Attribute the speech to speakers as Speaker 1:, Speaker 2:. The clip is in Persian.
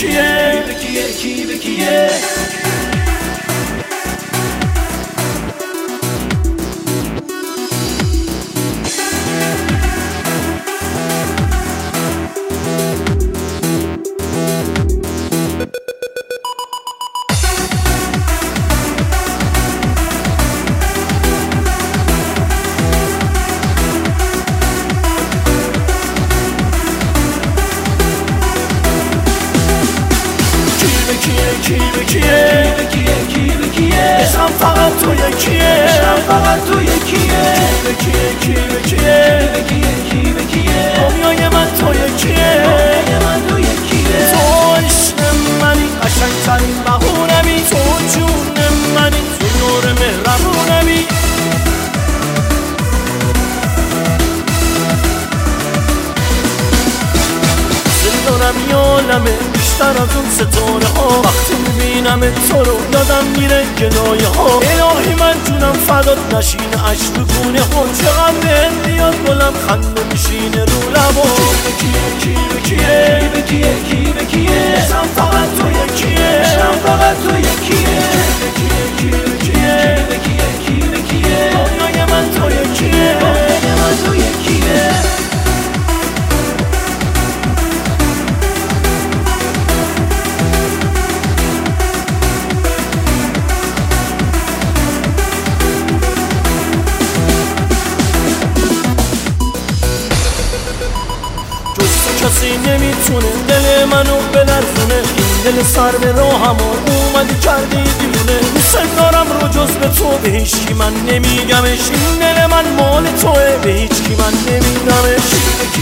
Speaker 1: کیه
Speaker 2: کی به کیه
Speaker 1: کی به کیه اسم فقط تو یکیه کی به کیه دنیای من تو یکیه تو عشق منی قشنگترین بهونمی تو جون منی تو نور مهربونمی دارم یالمه بیشتر از اون ستاره ها وقتی میبینم تو رو یادم میره گدایه ها الهی من جونم فدات نشینه عشق بگونه ها چقدر بهت بیاد گلم خنده میشینه رو لبا کی به کیه اسم فقط تو یکیه کی به کیه دنیای من تو یکیه کسی نمیتونه دل منو بلرزونه این دل سر به راهم اومدی کردی دیونه دوست دارم رو جز به تو به هیچکی من نمیگمش این دل من مال توه به هیچکی من نمیدمش